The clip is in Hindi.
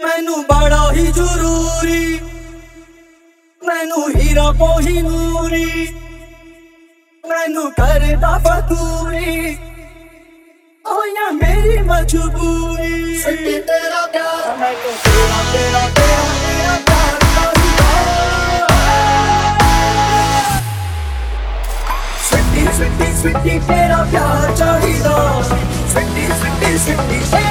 मैनू बड़ा ही जरूरी, मैनू हीरा पोही नूरी, मैनू करदा फतूरी, ओ या मेरी मजबूरी। सिटी तेरा प्यार, मैनू तेरा तेरा तेरा तेरा प्यार चाहिदा। स्वीटी स्वीटी स्वीटी तेरा प्यार चाहिदा। स्वीटी स्वीटी स्वीटी